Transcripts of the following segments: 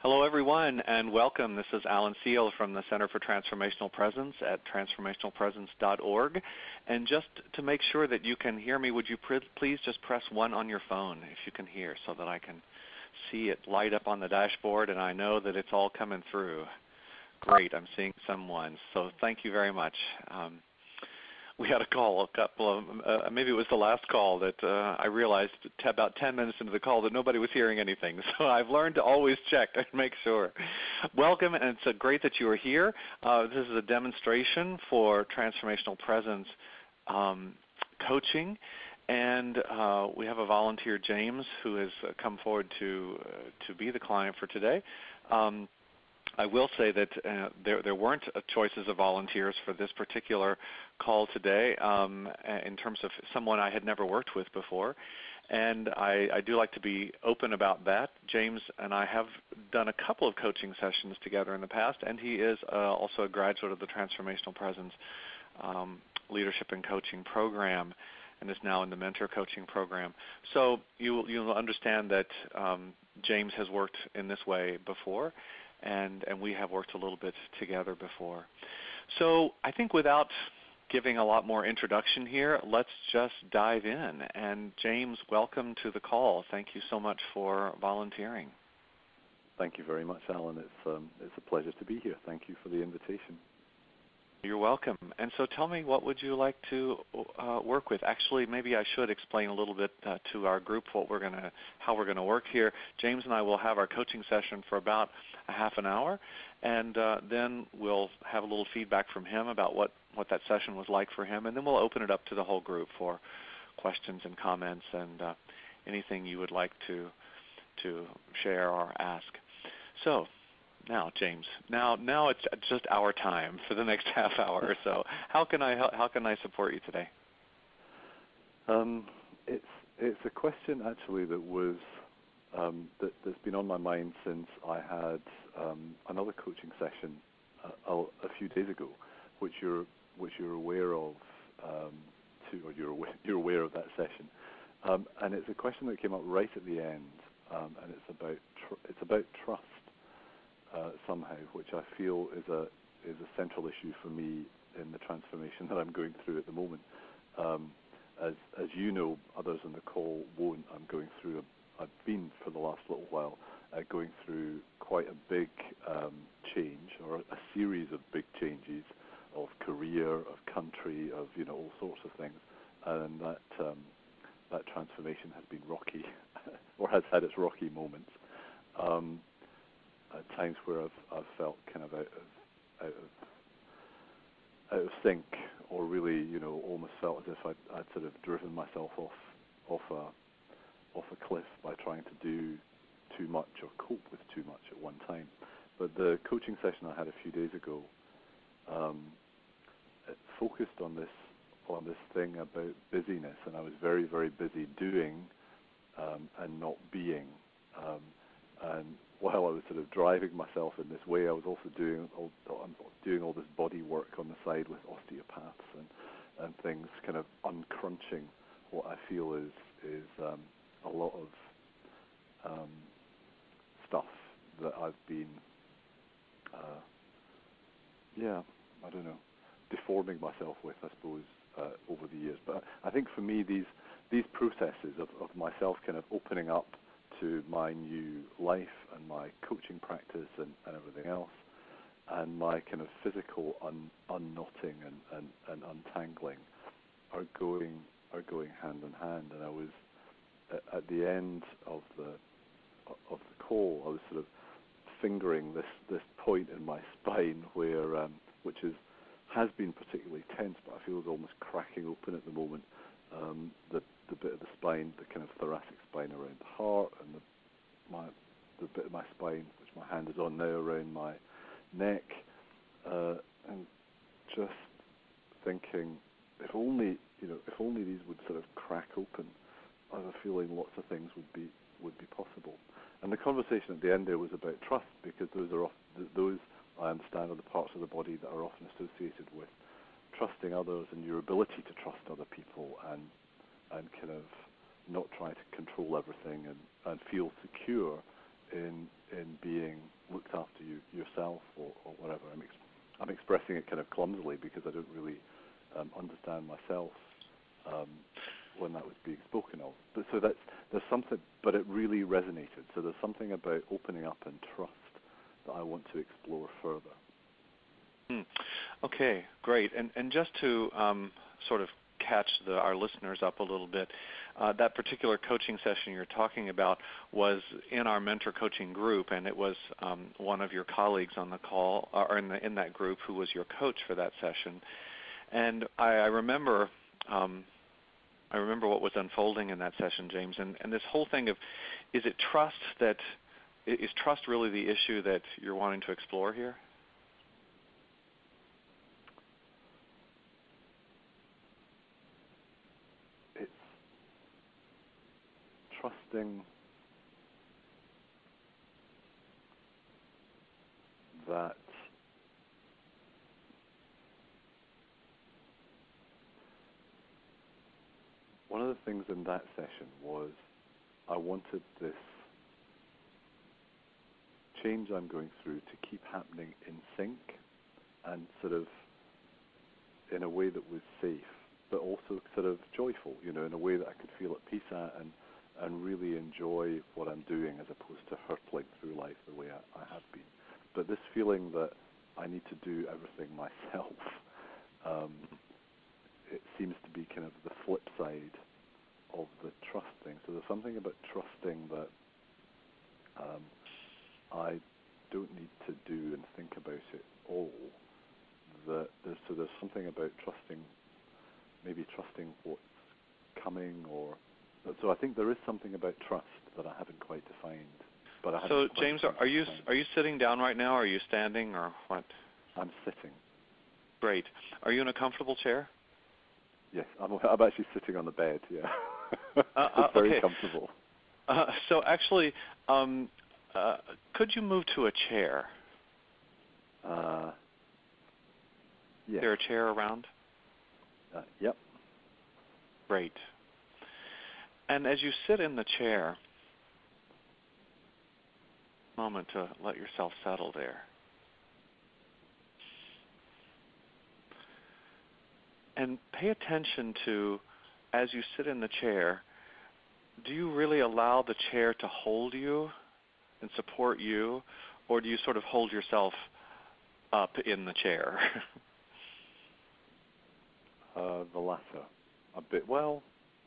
Hello, everyone, and welcome. This is Alan Seal from the Center for Transformational Presence at transformationalpresence.org. And just to make sure that you can hear me, would you please just press 1 on your phone if you can hear, so that I can see it light up on the dashboard and I know that it's all coming through. Great, I'm seeing someone, so thank you very much. We had a call, maybe it was the last call, that I realized about 10 minutes into the call that nobody was hearing anything. So I've learned to always check and make sure. Welcome, and it's great that you are here. This is a demonstration for Transformational Presence coaching. And we have a volunteer, James, who has come forward to be the client for today. I will say that there weren't choices of volunteers for this particular call today in terms of someone I had never worked with before. And I do like to be open about that. James and I have done a couple of coaching sessions together in the past, and he is also a graduate of the Transformational Presence Leadership and Coaching Program, and is now in the Mentor Coaching Program. So you'll understand that James has worked in this way before, and we have worked a little bit together before. So I think without giving a lot more introduction here, let's just dive in. And James, welcome to the call. Thank you so much for volunteering. Thank you very much, Alan. It's a pleasure to be here. Thank you for the invitation. You're welcome. And so tell me, what would you like to work with? Actually, maybe I should explain a little bit to our group how we're going to work here. James and I will have our coaching session for about a half an hour, and then we'll have a little feedback from him about what that session was like for him, and then we'll open it up to the whole group for questions and comments and anything you would like to share or ask. So now, James, now it's just our time for the next half hour or so. How can I support you today? It's a question actually that was that's been on my mind since I had another coaching session a few days ago, which you're aware of too, or you're aware of that session, and it's a question that came up right at the end, and it's about trust. Somehow, which I feel is a central issue for me in the transformation that I'm going through at the moment. As you know, others on the call won't. I've been for the last little while going through quite a big change, or a series of big changes of career, of country, of all sorts of things, and that transformation has been rocky, or has had its rocky moments. At times where I've felt kind of out of sync, or really, almost felt as if I'd sort of driven myself off a cliff by trying to do too much or cope with too much at one time. But the coaching session I had a few days ago, it focused on this thing about busyness, and I was very, very busy doing and not being. And while I was sort of driving myself in this way, I was also doing all this body work on the side with osteopaths and things, kind of uncrunching what I feel is a lot of stuff that I've been, deforming myself with, I suppose, over the years. But I think for me, these processes of myself kind of opening up to my new life and my coaching practice and everything else, and my kind of physical unknotting and untangling are going hand in hand. And I was at the end of the call, I was sort of fingering this point in my spine where which has been particularly tense, but I feel it's almost cracking open at the moment. The bit of the spine, the kind of thoracic spine around the heart, and the bit of my spine, which my hand is on now, around my neck, and just thinking, if only these would sort of crack open, I have a feeling lots of things would be possible. And the conversation at the end there was about trust, because those I understand are the parts of the body that are often associated with trusting others and your ability to trust other people, and kind of not try to control everything, and feel secure in being approaching it kind of clumsily because I don't really understand myself when that was being spoken of. But so there's something, but it really resonated. So there's something about opening up and trust that I want to explore further. Okay, great. And just to sort of catch our listeners up a little bit, that particular coaching session you're talking about was in our mentor coaching group, and it was one of your colleagues on the call, or in that group, who was your coach for that session. And I remember what was unfolding in that session, James, and this whole thing of, is trust really the issue that you're wanting to explore here? It's trusting that one of the things in that session was I wanted this change I'm going through to keep happening in sync and sort of in a way that was safe, but also sort of joyful, in a way that I could feel at peace at and really enjoy what I'm doing, as opposed to hurtling through life the way I have been. But this feeling that I need to do everything myself, it seems to be kind of the flip side of the trusting. So there's something about trusting that I don't need to do and think about it all. There's something about maybe trusting what's coming, so I think there is something about trust that I haven't quite defined. But So James, are you sitting down right now, or are you standing, or what? I'm sitting. Great. Are you in a comfortable chair? Yes, I'm actually sitting on the bed. Yeah, it's very comfortable. So actually, could you move to a chair? Yes. Is there a chair around? Yep. Great. And as you sit in the chair, a moment to let yourself settle there. And pay attention to, as you sit in the chair, do you really allow the chair to hold you and support you, or do you sort of hold yourself up in the chair? The latter. A bit. Well.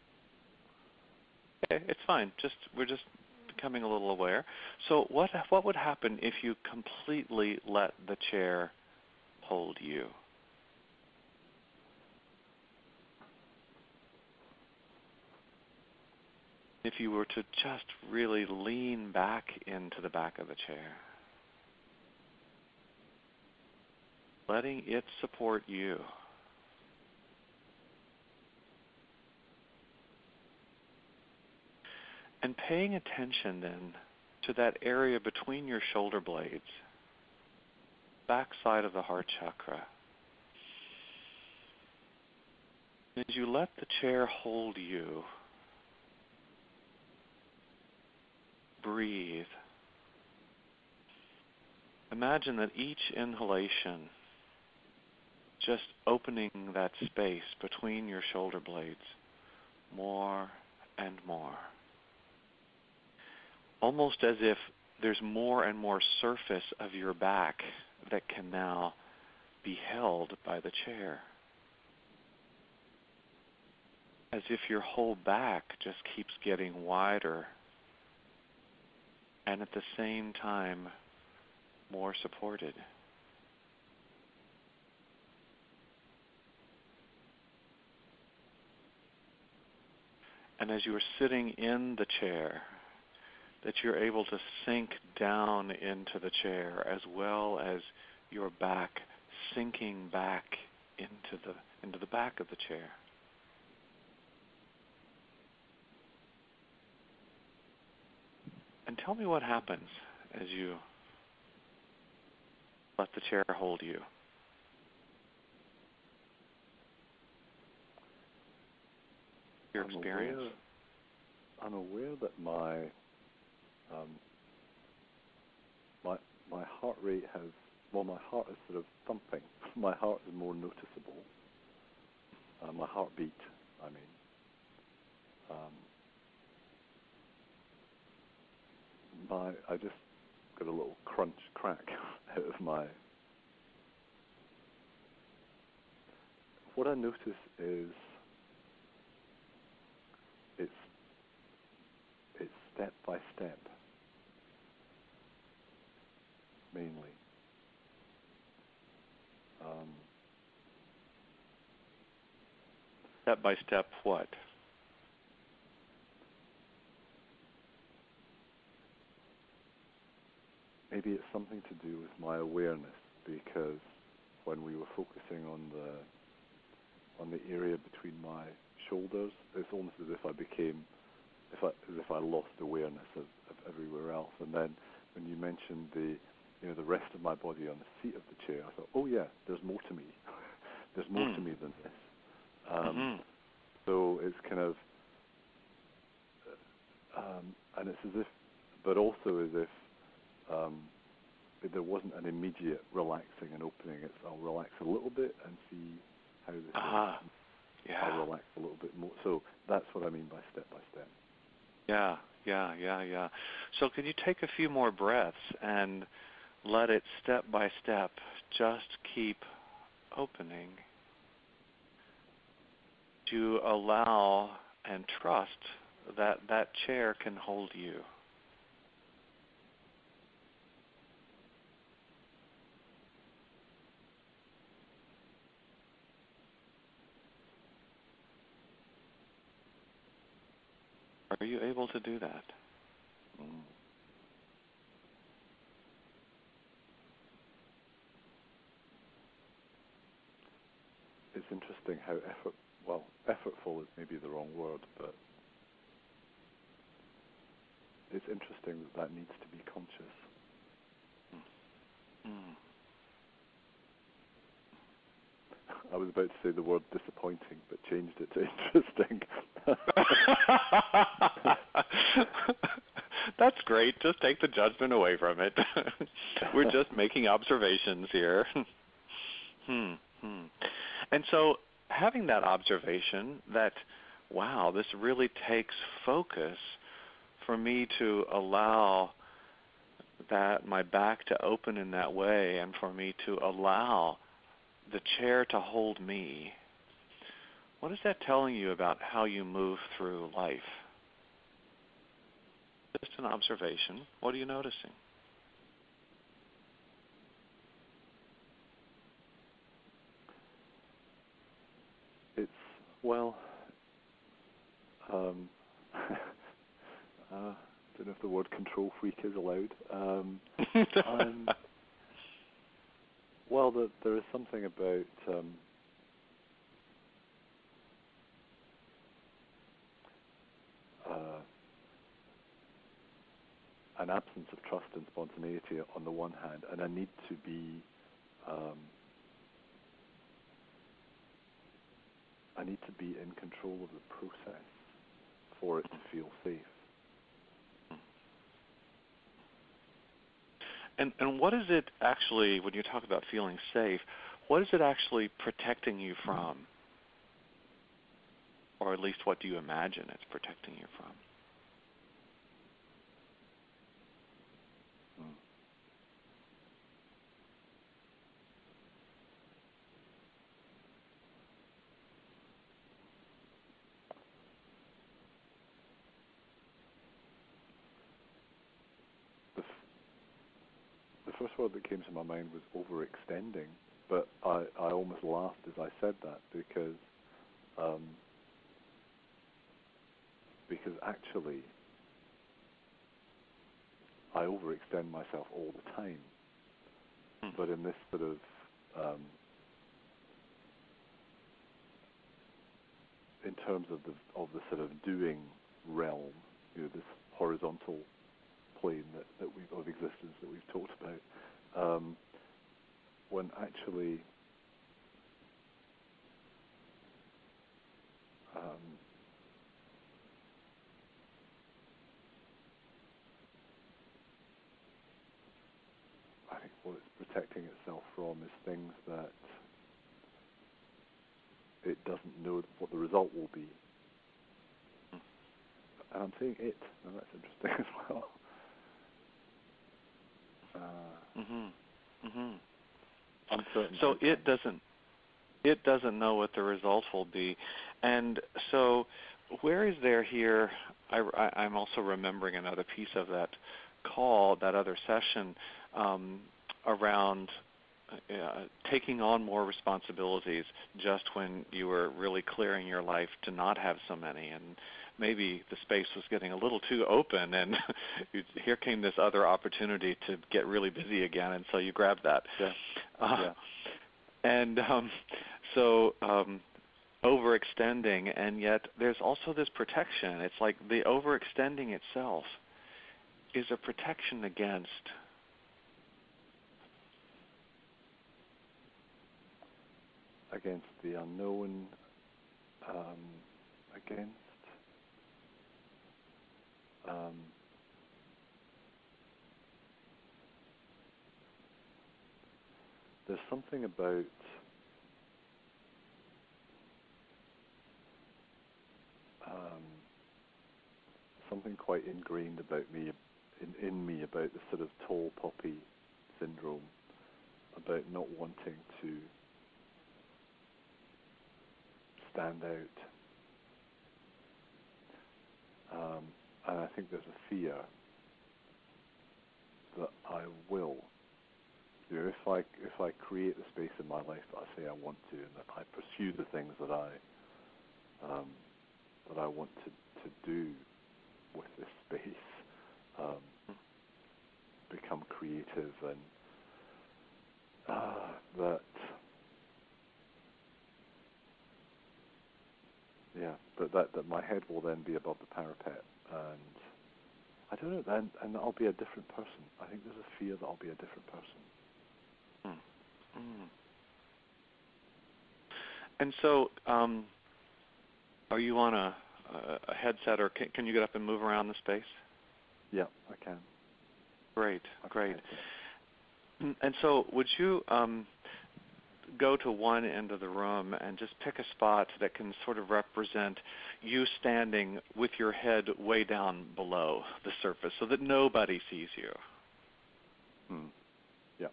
Okay, it's fine. We're just becoming a little aware. So what would happen if you completely let the chair hold you? If you were to just really lean back into the back of the chair, letting it support you. And paying attention then to that area between your shoulder blades, back side of the heart chakra. As you let the chair hold you, breathe. Imagine that each inhalation, just opening that space between your shoulder blades more and more. Almost as if there's more and more surface of your back that can now be held by the chair. As if your whole back just keeps getting wider, and at the same time more supported. And as you are sitting in the chair, that you're able to sink down into the chair, as well as your back sinking back into the back of the chair. And tell me what happens as you let the chair hold you. Your experience. I'm aware that my heart rate has well, my heart is sort of thumping. My heart is more noticeable. My heartbeat, I mean. I just got a little crunch, crack out of my. What I notice is it's step by step, mainly. Step by step, what? Maybe it's something to do with my awareness, because when we were focusing on the area between my shoulders, it's almost as if as if I lost awareness of everywhere else. And then when you mentioned the rest of my body on the seat of the chair, I thought, oh yeah, there's more to me. There's more to me than this. So it's kind of, and it's as if, but also as if there wasn't an immediate relaxing and opening. It's I'll relax a little bit and see how this is. Yeah. I'll relax a little bit more. So that's what I mean by step. Yeah. So can you take a few more breaths and let it step by step just keep opening? To allow and trust that that chair can hold you. Are you able to do that? It's interesting how effortful is maybe the wrong word, but it's interesting that needs to be conscious. I was about to say the word disappointing, but changed it to interesting. That's great. Just take the judgment away from it. We're just making observations here. And so having that observation that, wow, this really takes focus for me to allow that my back to open in that way and for me to allow the chair to hold me. What is that telling you about how you move through life? Just an observation. What are you noticing? It's, well, I don't know if the word control freak is allowed. Well, there is something about an absence of trust and spontaneity on the one hand, and a need to be in control of the process for it to feel safe. And what is it actually, when you talk about feeling safe, what is it actually protecting you from? Or at least what do you imagine it's protecting you from? The first word that came to my mind was overextending, but I almost laughed as I said that because actually I overextend myself all the time. But in this sort of in terms of the sort of doing realm, this horizontal plane that we've of existence that we've talked about, when actually I think what it's protecting itself from is things that it doesn't know what the result will be. And I'm saying it, and that's interesting as well. Uncertain. So it doesn't know what the result will be, and so where is there here? I'm also remembering another piece of that call, that other session, around taking on more responsibilities just when you were really clearing your life to not have so many, and maybe the space was getting a little too open, and here came this other opportunity to get really busy again, and so you grabbed that. Yeah. And so overextending, and yet there's also this protection. It's like the overextending itself is a protection against. Against the unknown, against there's something about something quite ingrained about me, in me, about the sort of tall poppy syndrome, about not wanting to stand out. And I think there's a fear that I will. You know, if I create the space in my life that I say I want to, and that I pursue the things that I want to do with this space, become creative, and that my head will then be above the parapet, and I don't know, and I'll be a different person. I think there's a fear that I'll be a different person. And so, are you on a headset, or can you get up and move around the space? Yeah, I can. Great. And so, would you go to one end of the room and just pick a spot that can sort of represent you standing with your head way down below the surface so that nobody sees you? Yeah.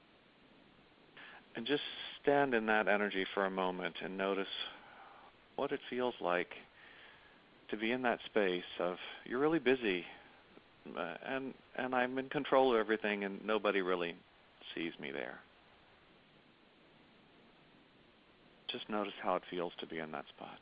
And just stand in that energy for a moment and notice what it feels like to be in that space of you're really busy, and I'm in control of everything, and nobody really sees me there. Just notice how it feels to be in that spot.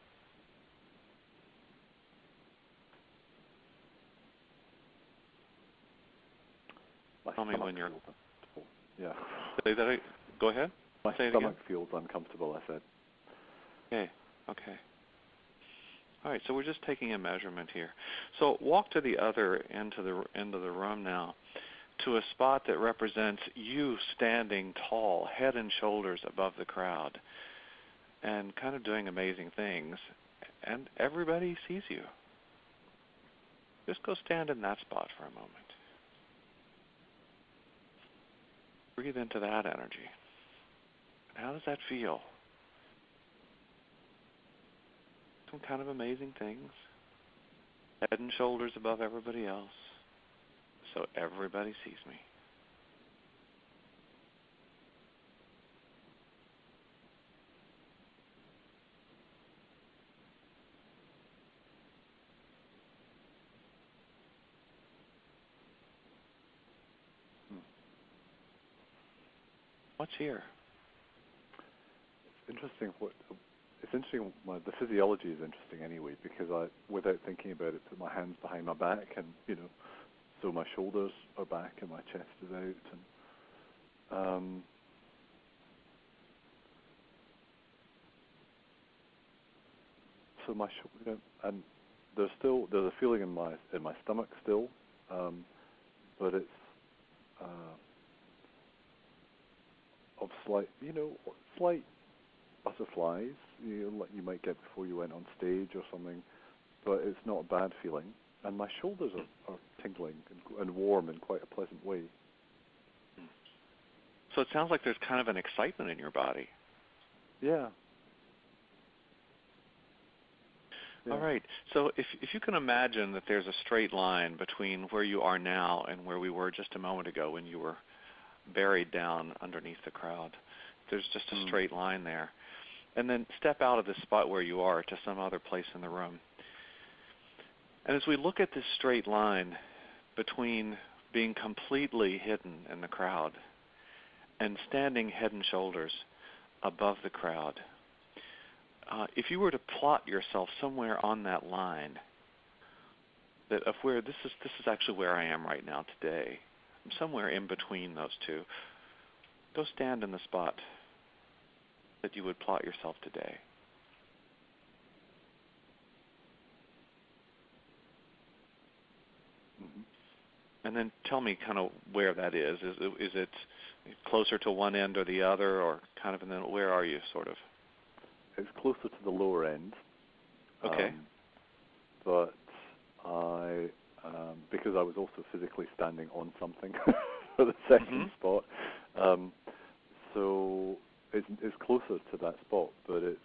Tell me when you're. Yeah. Say that. Go ahead. My stomach feels uncomfortable, I said. Okay. All right, so we're just taking a measurement here. So walk to the other end of the room now, to a spot that represents you standing tall, head and shoulders above the crowd, and kind of doing amazing things, and everybody sees you. Just go stand in that spot for a moment. Breathe into that energy. How does that feel? Some kind of amazing things. Head and shoulders above everybody else, so everybody sees me. What's here? It's interesting. The physiology is interesting anyway, because I, without thinking about it, put my hands behind my back, and so my shoulders are back and my chest is out, and so my shoulder, and there's a feeling in my stomach still, but it's of slight butterflies, like you might get before you went on stage or something, but it's not a bad feeling. And my shoulders are tingling and warm in quite a pleasant way. So it sounds like there's kind of an excitement in your body. Yeah. Yeah. All right. So if you can imagine that there's a straight line between where you are now and where we were just a moment ago when you were buried down underneath the crowd. There's just a straight line there. And then step out of the spot where you are to some other place in the room. And as we look at this straight line between being completely hidden in the crowd and standing head and shoulders above the crowd, if you were to plot yourself somewhere on that line, that of where this is actually where I am right now today. I'm somewhere in between those two. Go stand in the spot that you would plot yourself today. Mm-hmm. And then tell me kind of where that is. Is it closer to one end or the other, or kind of, and then where are you, sort of? It's closer to the lower end. Okay. But I, because I was also physically standing on something for the second spot, so it's closer to that spot. But it's,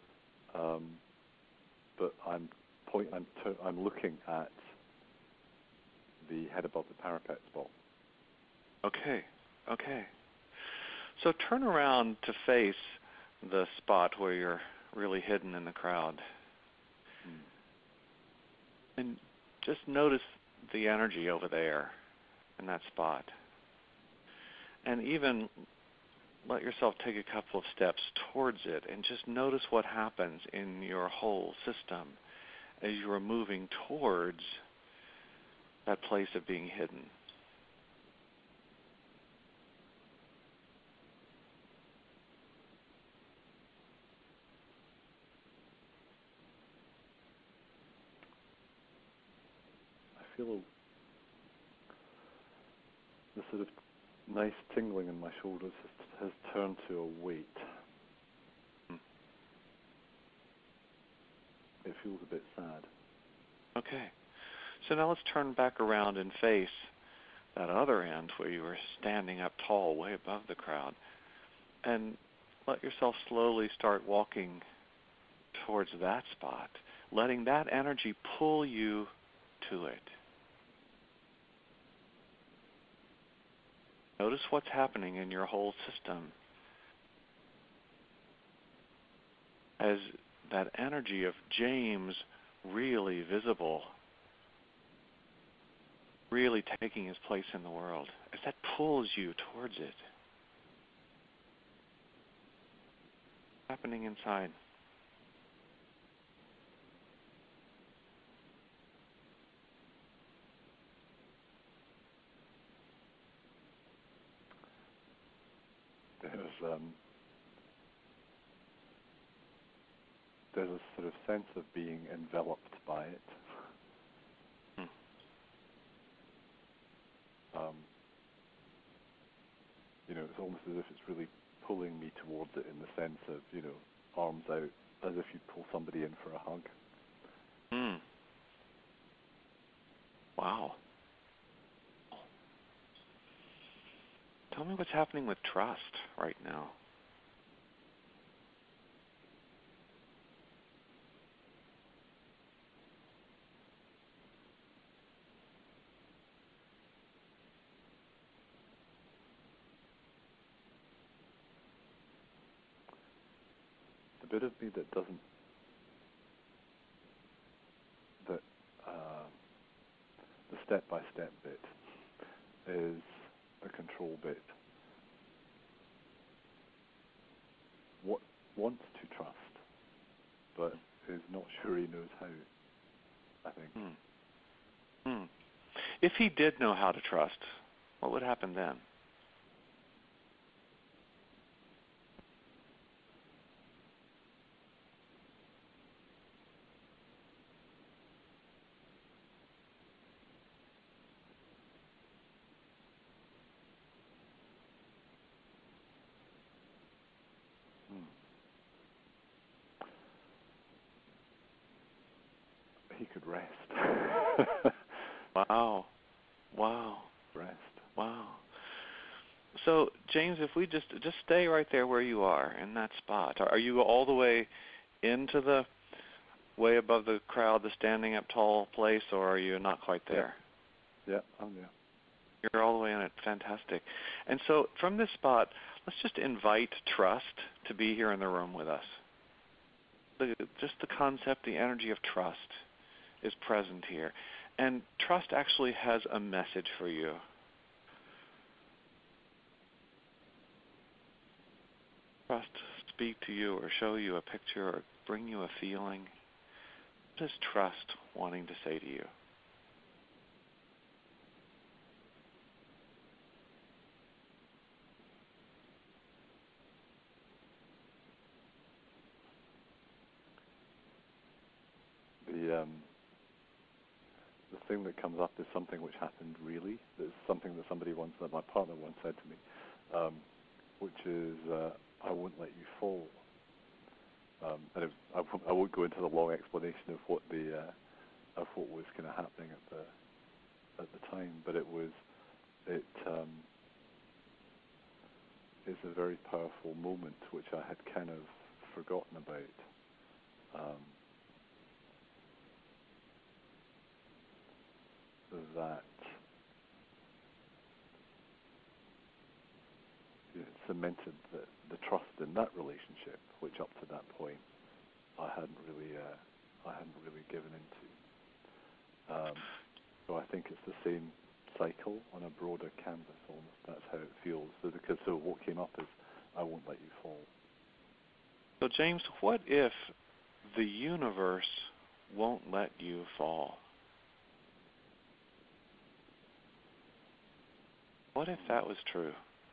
but I'm looking at the head above the parapet spot. Okay. Okay. So turn around to face the spot where you're really hidden in the crowd. And just notice the energy over there in that spot. And even let yourself take a couple of steps towards it and just notice what happens in your whole system as you are moving towards that place of being hidden. I feel the sort of nice tingling in my shoulders has turned to a weight. It feels a bit sad. Okay. So now let's turn back around and face that other end where you were standing up tall, way above the crowd. And let yourself slowly start walking towards that spot, letting that energy pull you to it. Notice what's happening in your whole system as that energy of James really visible, really taking his place in the world, as that pulls you towards it. What's happening inside? There's a sort of sense of being enveloped by it. It's almost as if it's really pulling me towards it in the sense of, arms out, as if you pull somebody in for a hug. Wow. Tell me what's happening with trust right now. The bit of me that doesn't, that the step-by-step bit is the control bit. What wants to trust, but is not sure he knows how, I think. If he did know how to trust, what would happen then? He could rest. Wow. Wow. Rest. Wow. So, James, if we just stay right there where you are in that spot, are you all the way into the way above the crowd, the standing up tall place, or are you not quite there? Yeah, I'm there. You're all the way in it. Fantastic. And so from this spot, let's just invite trust to be here in the room with us. Just the concept, the energy of trust is present here. And trust actually has a message for you. Trust speak to you or show you a picture or bring you a feeling. What is trust wanting to say to you? The thing that comes up is something which happened really. It's something that that my partner once said to me, which is, I won't let you fall. And I won't go into the long explanation of what was kind of happening at the time, but it's a very powerful moment which I had kind of forgotten about. That it cemented the trust in that relationship, which up to that point I hadn't really given into. So I think it's the same cycle on a broader canvas almost. That's how it feels. So what came up is, I won't let you fall. So James, what if the universe won't let you fall? What if that was true?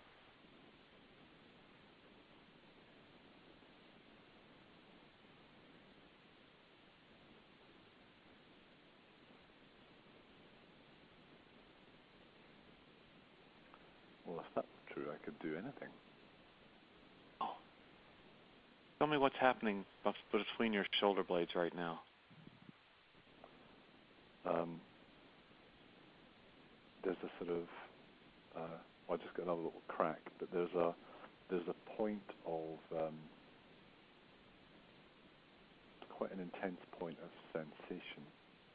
Well, if that was true, I could do anything. Oh. Tell me what's happening between your shoulder blades right now. There's a sort of, I just got another little crack, but there's a point of quite an intense point of sensation.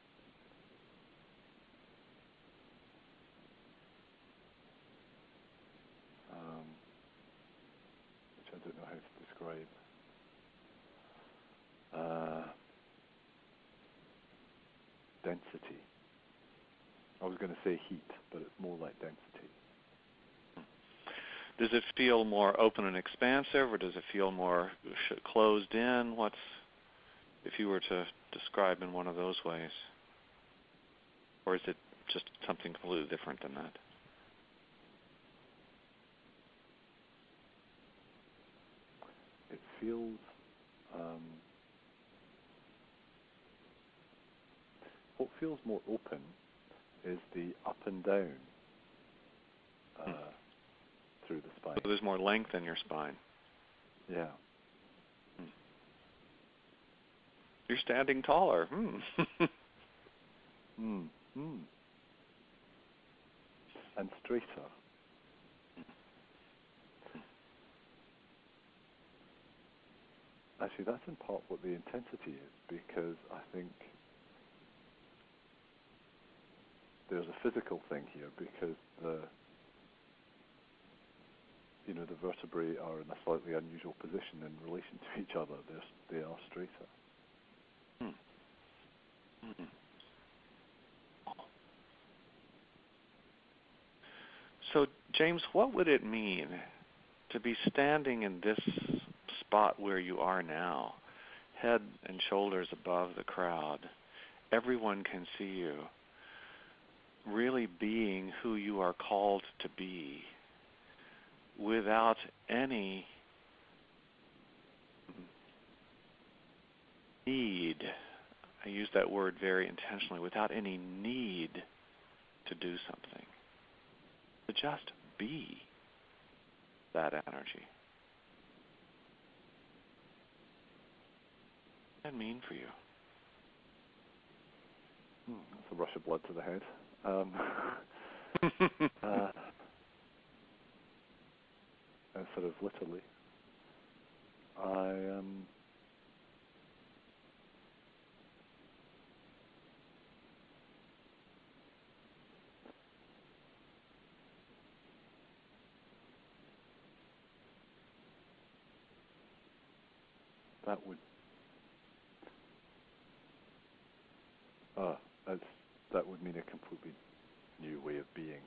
Which I don't know how to describe. Density. I was going to say heat, but it's more like density. Does it feel more open and expansive, or does it feel more closed in? If you were to describe in one of those ways? Or is it just something completely different than that? It feels what feels more open is the up and down through the spine. So there's more length in your spine. Yeah. You're standing taller. And straighter. Actually, that's in part what the intensity is, because I think there's a physical thing here, because the vertebrae are in a slightly unusual position in relation to each other. They are straighter. So, James, what would it mean to be standing in this spot where you are now, head and shoulders above the crowd? Everyone can see you, really being who you are called to be, without any need, I use that word very intentionally, without any need to do something, to just be that energy. What does that mean for you? That's a rush of blood to the head. sort of literally. I that would that's, that would mean a completely new way of being.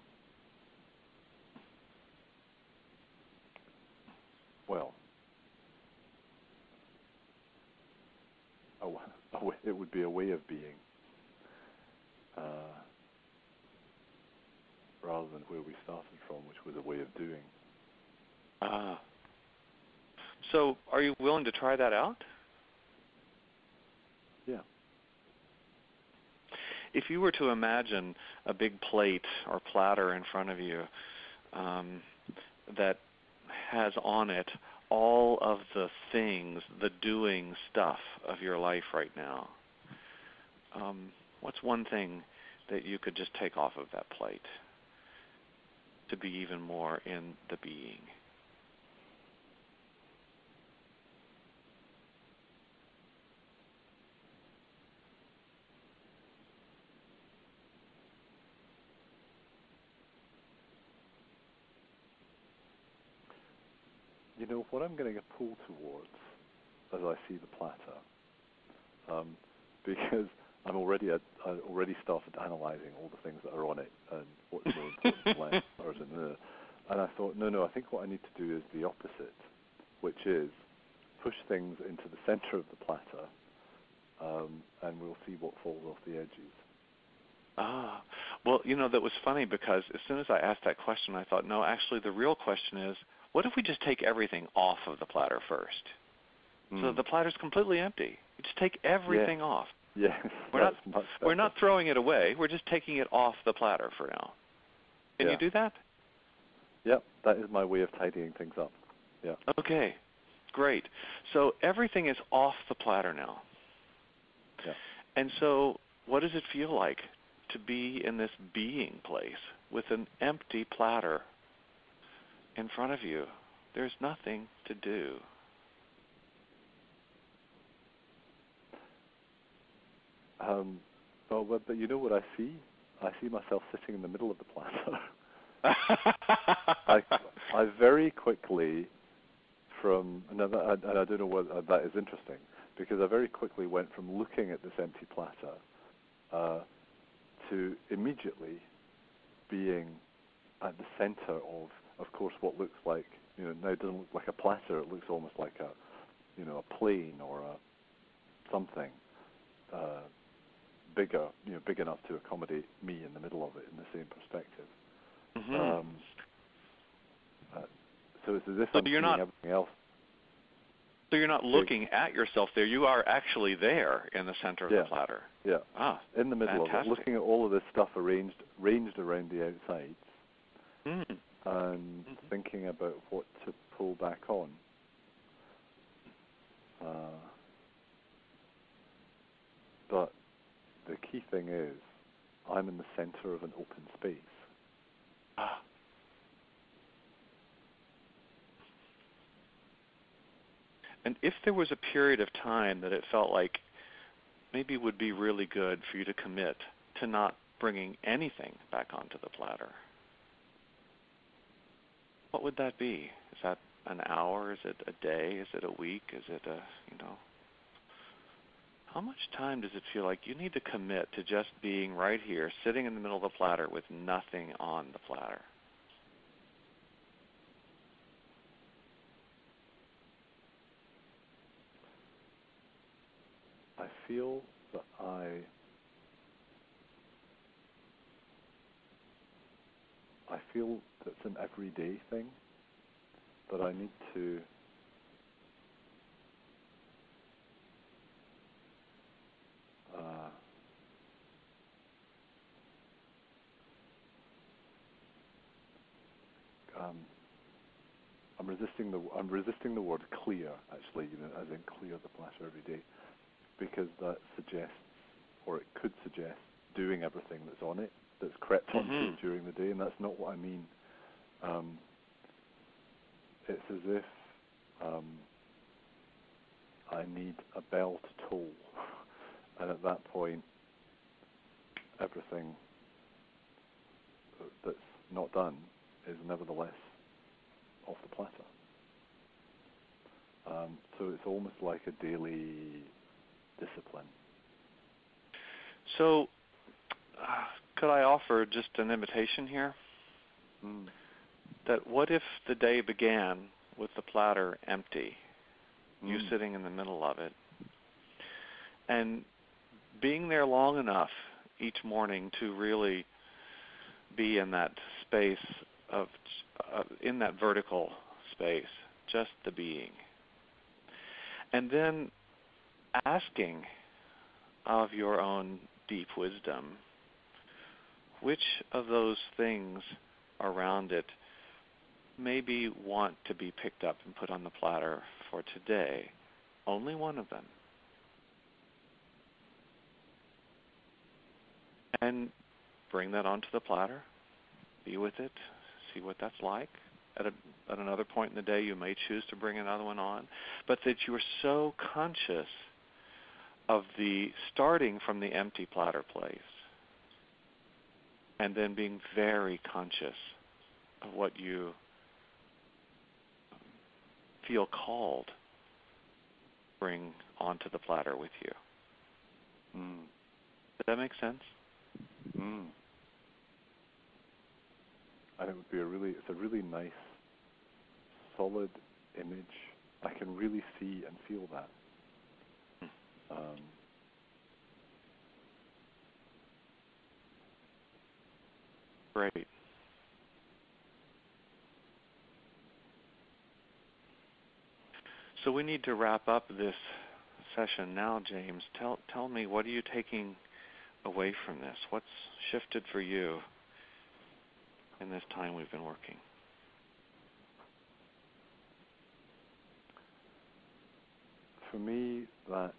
Well, it would be a way of being, rather than where we started from, which was a way of doing. So are you willing to try that out? Yeah. If you were to imagine a big plate or platter in front of you that has on it all of the things, the doing stuff of your life right now, what's one thing that you could just take off of that plate to be even more in the being? You know, what I'm getting a pull towards as I see the platter, because I already started analysing all the things that are on it and what's more important, less, or isn't there. And I thought, no, I think what I need to do is the opposite, which is push things into the centre of the platter, and we'll see what falls off the edges. Well, you know, that was funny because as soon as I asked that question, I thought, no, actually the real question is, what if we just take everything off of the platter first? So the platter's completely empty. You just take everything off. Yes, we're not throwing it away. We're just taking it off the platter for now. Can you do that? Yep, that is my way of tidying things up. Yeah. Okay, great. So everything is off the platter now. Yeah. And so what does it feel like to be in this being place with an empty platter in front of you? There's nothing to do. But you know what I see? I see myself sitting in the middle of the platter. I very quickly, and I don't know whether that is interesting, because I very quickly went from looking at this empty platter to immediately being at the center of course, what looks like, now it doesn't look like a platter. It looks almost like a plane or something bigger, big enough to accommodate me in the middle of it in the same perspective. Mm-hmm. So it's as if I'm seeing everything else. So you're not looking at yourself there. You are actually there in the center of the platter. Yeah. In the middle of it, looking at all of this stuff ranged around the outside, and thinking about what to pull back on. But the key thing is, I'm in the center of an open space. And if there was a period of time that it felt like maybe it would be really good for you to commit to not bringing anything back onto the platter, what would that be? Is that an hour? Is it a day? Is it a week? Is it how much time does it feel like you need to commit to just being right here, sitting in the middle of the platter with nothing on the platter? I feel that it's an everyday thing, that I need to I'm resisting the word clear, actually, as in clear the platter every day, because that suggests, or it could suggest, doing everything that's on it, that's crept onto it during the day, and that's not what I mean. it's as if um, I need a bell to toll, and at that point, everything that's not done is nevertheless off the platter. So it's almost like a daily discipline. So, could I offer just an invitation here? Mm. That what if the day began with the platter empty, you Mm. sitting in the middle of it, and being there long enough each morning to really be in that space in that vertical space, just the being. And then asking of your own deep wisdom, which of those things around it maybe want to be picked up and put on the platter for today? Only one of them. And bring that onto the platter, be with it, see what that's like. At another point in the day, you may choose to bring another one on, but that you are so conscious of the starting from the empty platter place, and then being very conscious of what you feel called to bring onto the platter with you. Mm. Does that make sense? Mm. And it would be it's a really nice, solid image. I can really see and feel that. Great. So we need to wrap up this session now, James. Tell me, what are you taking away from this? What's shifted for you in this time we've been working? For me, that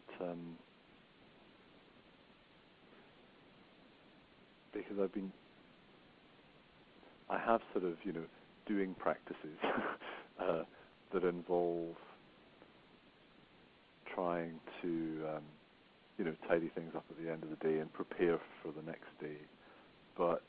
because I have sort of, doing practices that involve trying to, tidy things up at the end of the day and prepare for the next day. But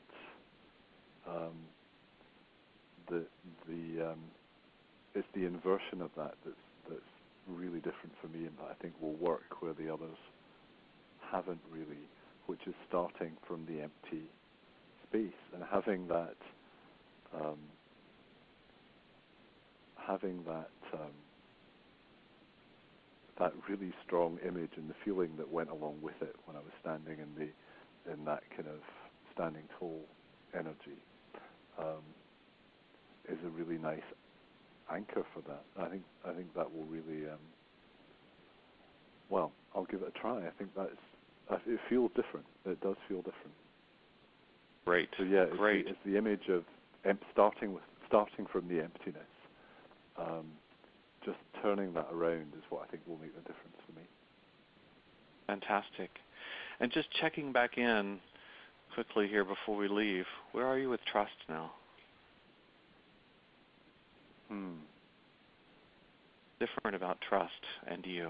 it's the inversion of that's really different for me, and that I think will work where the others haven't really, which is starting from the empty space and having that that really strong image and the feeling that went along with it when I was standing in that kind of standing tall energy is a really nice anchor for that. I think that will really well, I'll give it a try. I think it feels different. It does feel different. Great. So yeah, Great. It's the image of starting from the emptiness. Just turning that around is what I think will make the difference for me. Fantastic. And just checking back in quickly here before we leave, where are you with trust now? Different about trust and you.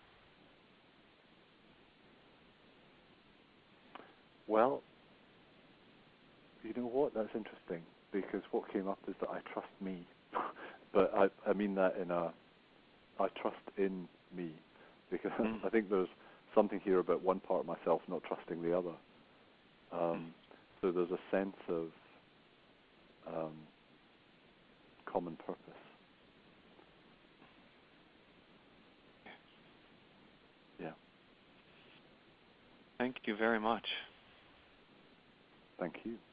Well, you know what? That's interesting, because what came up is that I trust me. But I mean that I trust in me, because I think there's something here about one part of myself not trusting the other. So there's a sense of common purpose. Yeah. Thank you very much. Thank you.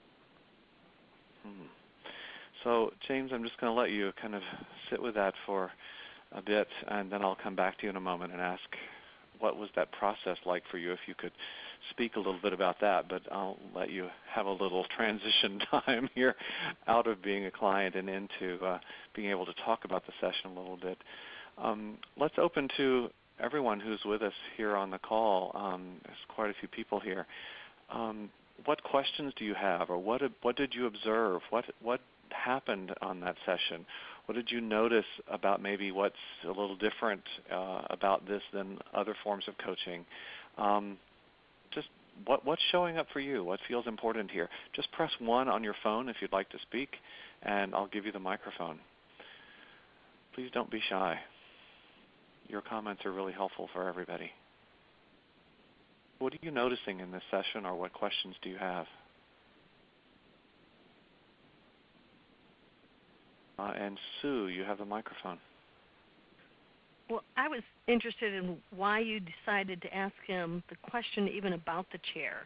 So, James, I'm just going to let you kind of sit with that for a bit, and then I'll come back to you in a moment and ask what was that process like for you, if you could speak a little bit about that. But I'll let you have a little transition time here out of being a client and into being able to talk about the session a little bit. Let's open to everyone who's with us here on the call. There's quite a few people here. What questions do you have, or what did you observe? What happened on that session? What did you notice about maybe what's a little different about this than other forms of coaching? Just what's showing up for you? What feels important here? Just press 1 on your phone if you'd like to speak, and I'll give you the microphone. Please don't be shy. Your comments are really helpful for everybody. What are you noticing in this session, or what questions do you have? And Sue, you have the microphone. Well, I was interested in why you decided to ask him the question even about the chair.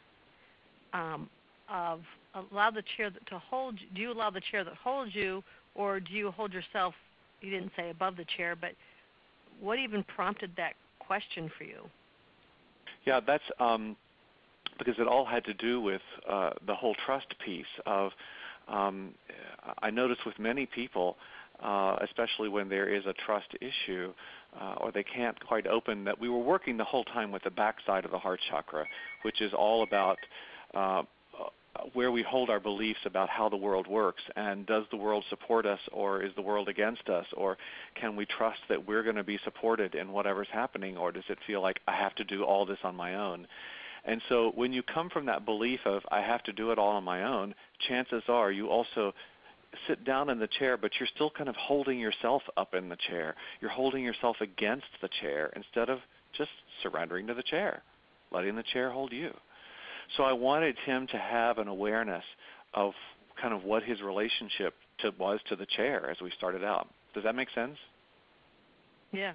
Of allow the chair to hold. Do you allow the chair that holds you, or do you hold yourself? You didn't say above the chair, but what even prompted that question for you? Yeah, that's because it all had to do with the whole trust piece of. I notice with many people, especially when there is a trust issue, or they can't quite open, that we were working the whole time with the backside of the heart chakra, which is all about where we hold our beliefs about how the world works, and does the world support us, or is the world against us, or can we trust that we're going to be supported in whatever's happening, or does it feel like I have to do all this on my own? And so when you come from that belief of I have to do it all on my own, chances are you also sit down in the chair, but you're still kind of holding yourself up in the chair. You're holding yourself against the chair instead of just surrendering to the chair, letting the chair hold you. So I wanted him to have an awareness of kind of what his relationship was to the chair as we started out. Does that make sense? Yeah.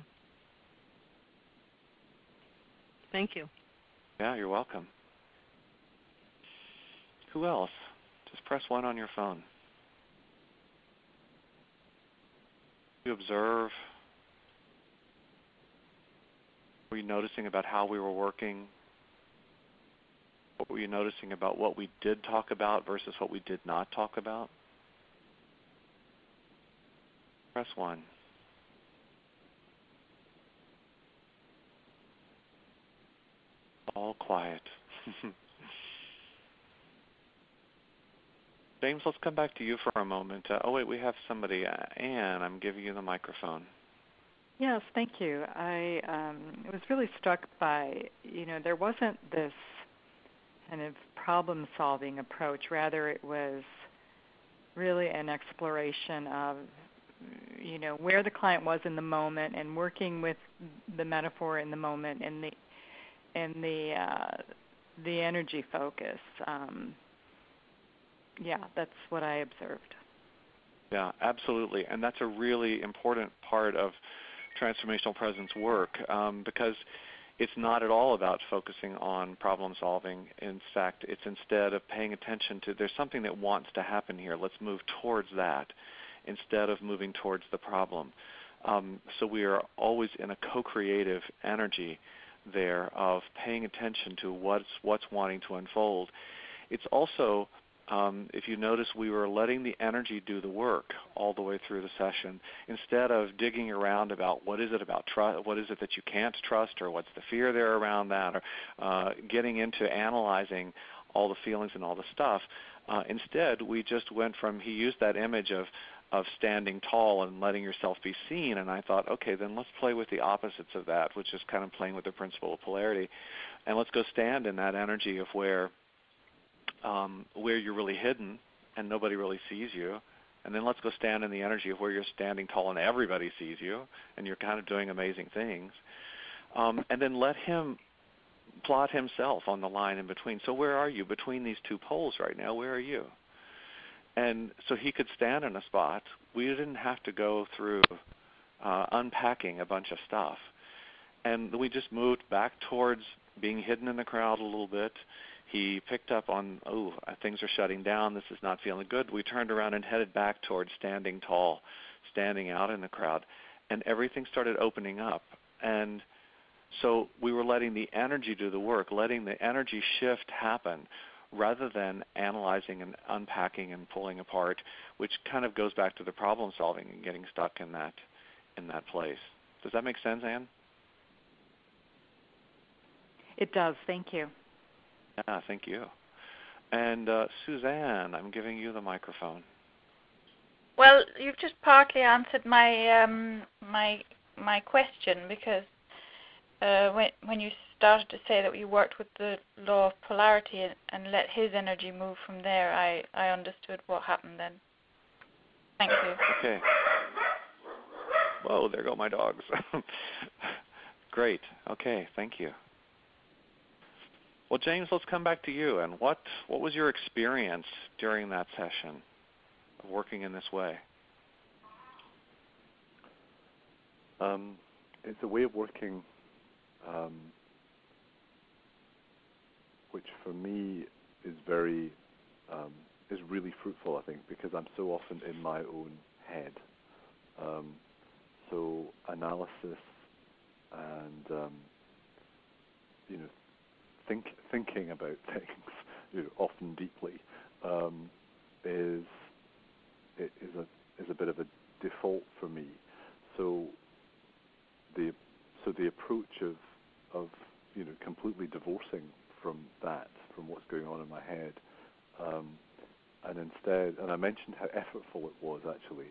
Thank you. Yeah, you're welcome. Who else? Just press 1 on your phone. You observe. Were you noticing about how we were working? What were you noticing about what we did talk about versus what we did not talk about? Press 1. All quiet. James, let's come back to you for a moment. Oh, wait, we have somebody. Anne, I'm giving you the microphone. Yes, thank you. I was really struck by, there wasn't this kind of problem-solving approach. Rather, it was really an exploration of, where the client was in the moment and working with the metaphor in the moment and the energy focus. Yeah, that's what I observed. Yeah, absolutely. And that's a really important part of transformational presence work because it's not at all about focusing on problem solving. In fact, it's instead of paying attention to there's something that wants to happen here. Let's move towards that instead of moving towards the problem. So we are always in a co-creative energy there of paying attention to what's wanting to unfold. It's also if you notice, we were letting the energy do the work all the way through the session instead of digging around about what is it about trust, what is it that you can't trust, or what's the fear there around that, or getting into analyzing all the feelings and all the stuff. Instead, we just went from, he used that image of standing tall and letting yourself be seen, and I thought, okay, then let's play with the opposites of that, which is kind of playing with the principle of polarity, and let's go stand in that energy of where you're really hidden and nobody really sees you. And then let's go stand in the energy of where you're standing tall and everybody sees you and you're kind of doing amazing things. And then let him plot himself on the line in between. So where are you between these two poles right now? Where are you? And so he could stand in a spot. We didn't have to go through unpacking a bunch of stuff. And we just moved back towards being hidden in the crowd a little bit. He picked up on, things are shutting down. This is not feeling good. We turned around and headed back towards standing tall, standing out in the crowd. And everything started opening up. And so we were letting the energy do the work, letting the energy shift happen rather than analyzing and unpacking and pulling apart, which kind of goes back to the problem solving and getting stuck in that place. Does that make sense, Anne? It does. Thank you. Yeah, thank you. And Suzanne, I'm giving you the microphone. Well, you've just partly answered my my question, because when you started to say that you worked with the law of polarity and let his energy move from there, I understood what happened then. Thank you. Okay. Whoa, there go my dogs. Great. Okay, thank you. Well, James, let's come back to you. And what was your experience during that session of working in this way? It's a way of working which for me is really fruitful, I think, because I'm so often in my own head. So analysis and thinking about things, often deeply, is a bit of a default for me. So the approach of completely divorcing from what's going on in my head, and instead, and I mentioned how effortful it was actually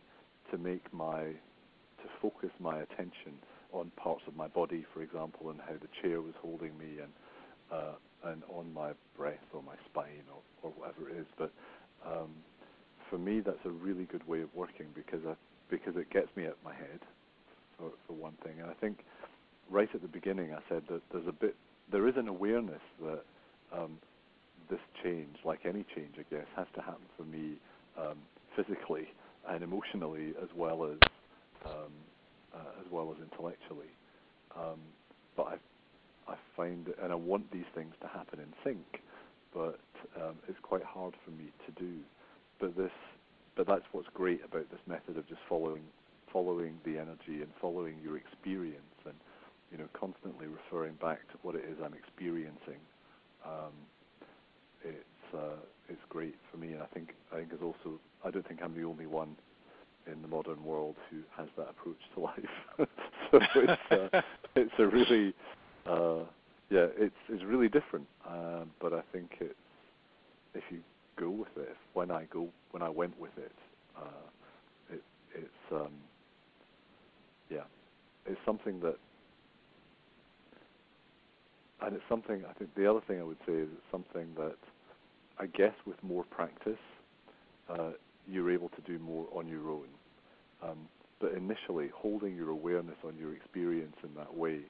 to focus my attention on parts of my body, for example, and how the chair was holding me, and on my breath or my spine or whatever it is. But for me, that's a really good way of working because it gets me out of my head, for one thing. And I think right at the beginning I said that there is an awareness that this change, like any change, I guess, has to happen for me physically and emotionally as well as intellectually. But I find, and I want these things to happen in sync, but it's quite hard for me to do. But that's what's great about this method of just following the energy and following your experience, and constantly referring back to what it is I'm experiencing. It's great for me, and I think it's also, I don't think I'm the only one in the modern world who has that approach to life. So it's a really it's really different. But I think if you go with it, when I went with it, it's something that, and it's something, I think the other thing I would say is it's something that I guess with more practice you're able to do more on your own. But initially, holding your awareness on your experience in that way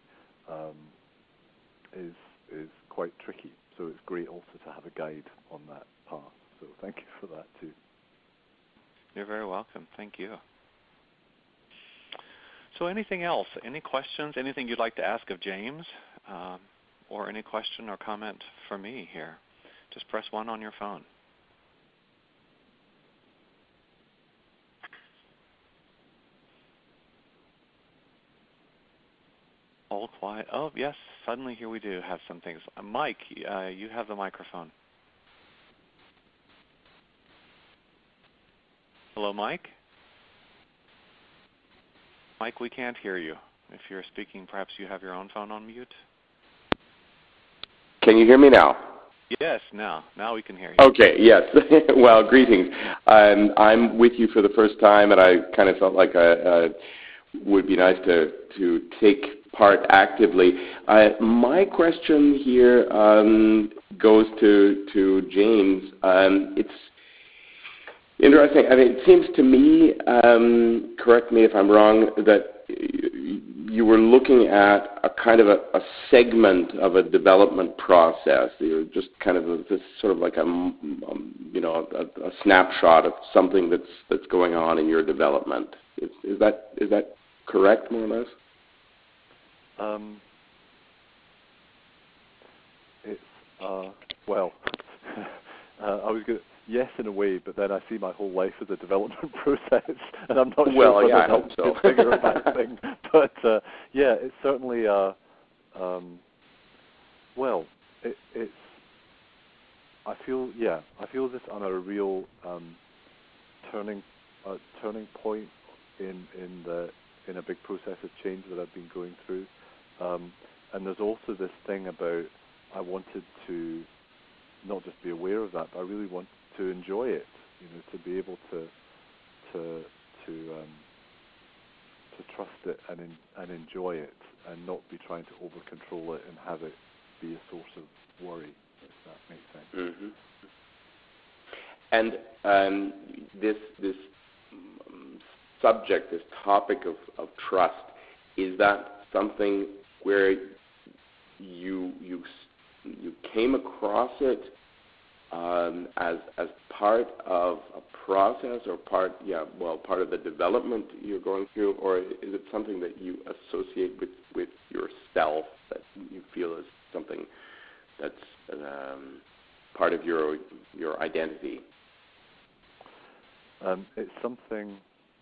is quite tricky. So it's great also to have a guide on that path. So thank you for that too. You're very welcome. Thank you. So anything else? Any questions? Anything you'd like to ask of James? Or any question or comment for me here? Just press 1 on your phone. All quiet. Oh, yes, suddenly here we do have some things. Mike, you have the microphone. Hello, Mike? Mike, we can't hear you. If you're speaking, perhaps you have your own phone on mute. Can you hear me now? Yes, now we can hear you. Okay, yes. Well, greetings. I'm with you for the first time, and I kind of felt like it would be nice to take part actively. My question here goes to James. It's interesting. I mean, it seems to me, correct me if I'm wrong, that you were looking at a kind of a segment of a development process. You're just kind of this sort of like a snapshot of something that's going on in your development. Is that correct, more or less? Well, I was good. Yes, in a way, but then I see my whole life as a development process, and I'm not sure whether I hope so. It's bigger or bad thing. But it's certainly it's. I feel this on a real turning point in a big process of change that I've been going through, and there's also this thing about I wanted to not just be aware of that, but I really want to enjoy it, to be able to to trust it and enjoy it, and not be trying to over control it and have it be a source of worry, if that makes sense. And this subject, this topic of trust, is that something where you came across it as part of a process, or part of the development you're going through, or is it something that you associate with yourself, that you feel is something that's part of your identity? It's something,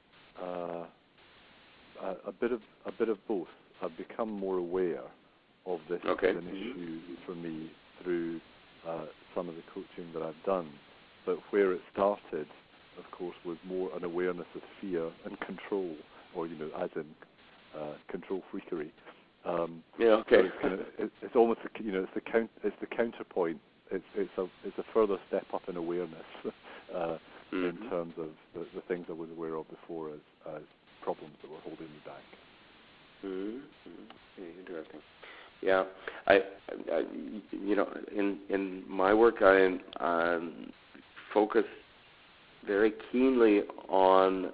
a bit of both. I've become more aware of this as an issue for me through some of the coaching that I've done. But where it started, of course, was more an awareness of fear and control, or as in control freakery. It's almost it's the counterpoint. It's a further step up in awareness in terms of the things I was aware of before as problems that were holding me back. Interesting. Yeah, I in my work I focus very keenly on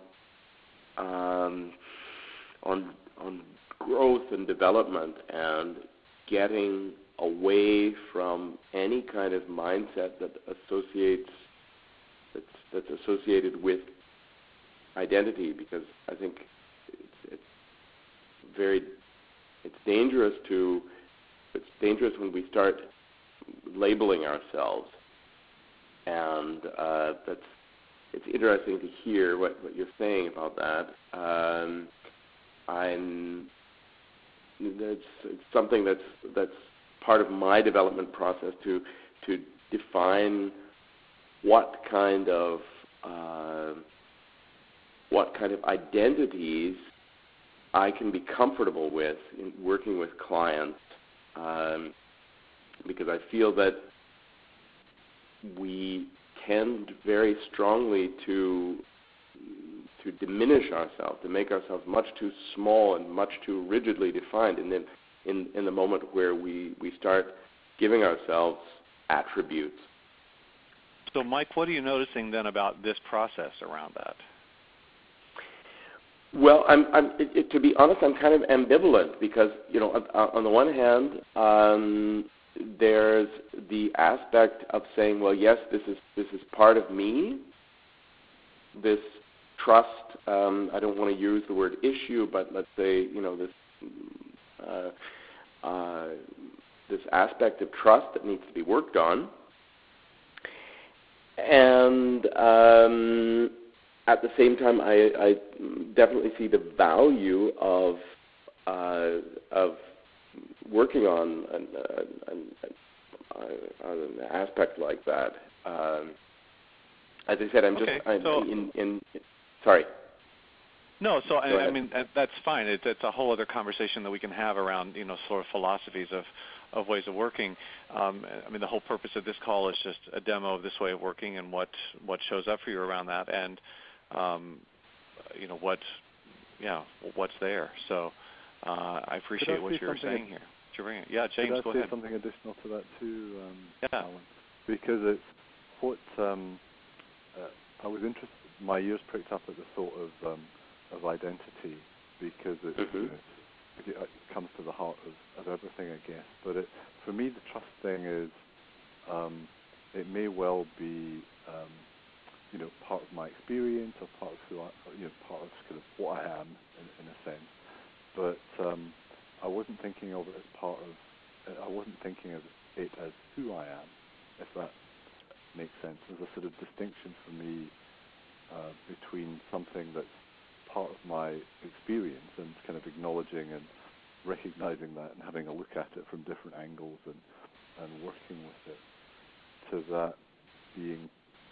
growth and development, and getting away from any kind of mindset that's associated with identity, because I think it's dangerous when we start labeling ourselves, and it's interesting to hear what you're saying about that. It's something that's part of my development process to define what kind of identities I can be comfortable with in working with clients, because I feel that we tend very strongly to diminish ourselves, to make ourselves much too small and much too rigidly defined, and then in the moment where we start giving ourselves attributes. So, Mike, what are you noticing then about this process around that? Well, to be honest, I'm kind of ambivalent, because on the one hand, there's the aspect of saying, well, yes, this is part of me. This trust. I don't want to use the word issue, but let's say this aspect of trust that needs to be worked on, and at the same time, I definitely see the value of working on an aspect like that. As I said, sorry. No, so I mean that's fine. It's a whole other conversation that we can have around sort of philosophies of ways of working. I mean, the whole purpose of this call is just a demo of this way of working and what shows up for you around that, and what's there. So I appreciate what you're saying here. Yeah, James, go ahead. Could I say something additional to that too, Alan? Because it's what I was interested. My ears pricked up at the thought of identity, because it comes to the heart of everything, I guess. But for me, the trust thing is it may well be part of my experience, or part of who part of kind of what I am in a sense. But I wasn't thinking of it as part of. I wasn't thinking of it as who I am, if that makes sense. There's a sort of distinction for me between something that's part of my experience, and kind of acknowledging and recognizing that, and having a look at it from different angles, and working with it, to that being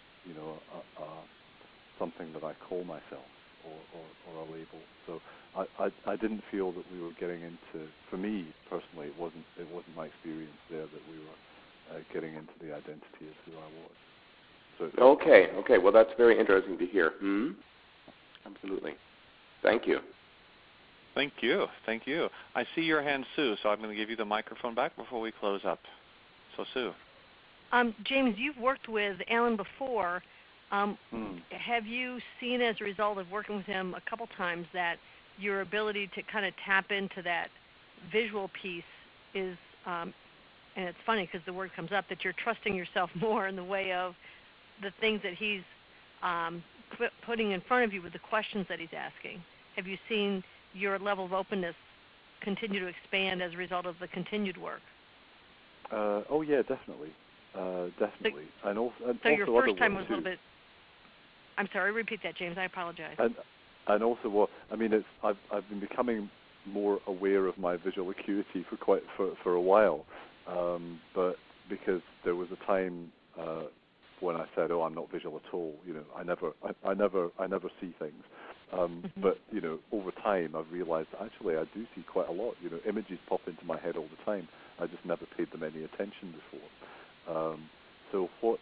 something that I call myself, or a label. So I didn't feel that we were getting into. For me personally, it wasn't my experience there that we were getting into the identity of who I was. So okay. Well, that's very interesting to hear. Absolutely. Thank you. Thank you. Thank you. I see your hand, Sue, so I'm going to give you the microphone back before we close up. So, Sue. James, you've worked with Alan before. Have you seen, as a result of working with him a couple times, that your ability to kind of tap into that visual piece is, and it's funny because the word comes up, that you're trusting yourself more in the way of the things that he's putting in front of you with the questions that he's asking? Have you seen your level of openness continue to expand as a result of the continued work? Oh yeah, definitely, definitely. And also your first time was a too. little bit. I'm sorry. Repeat that, James. I apologize. And also, well, I mean, I've been becoming more aware of my visual acuity for a while, but because there was a time when I said, "Oh, I'm not visual at all," I never see things. But over time, I've realized that actually I do see quite a lot. Images pop into my head all the time. I just never paid them any attention before. So what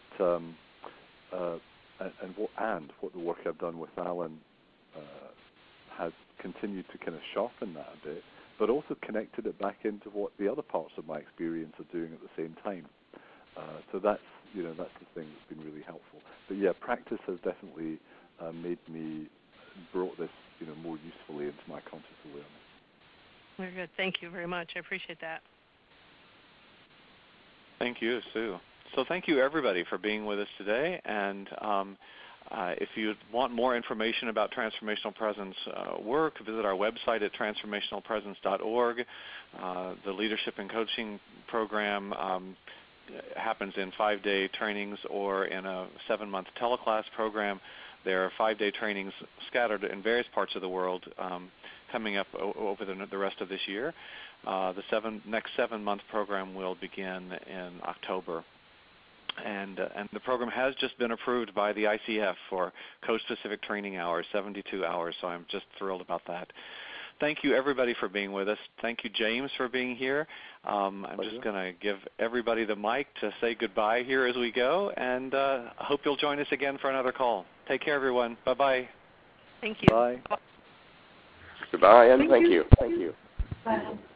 what the work I've done with Alan has continued to kind of sharpen that a bit, but also connected it back into what the other parts of my experience are doing at the same time. So that's the thing that's been really helpful. But yeah, practice has definitely brought this more usefully into my conscious awareness. Very good. Thank you very much. I appreciate that. Thank you, Sue. So thank you, everybody, for being with us today. And if you want more information about Transformational Presence work, visit our website at transformationalpresence.org. The Leadership and Coaching Program happens in 5-day trainings or in a 7-month teleclass program. There are 5-day trainings scattered in various parts of the world coming up over the rest of this year. The next 7-month program will begin in October. And the program has just been approved by the ICF for coach-specific training hours, 72 hours, so I'm just thrilled about that. Thank you, everybody, for being with us. Thank you, James, for being here. I'm just going to give everybody the mic to say goodbye here as we go, and I hope you'll join us again for another call. Take care, everyone. Bye-bye. Thank you. Bye. Goodbye, and thank you. Thank you. Bye.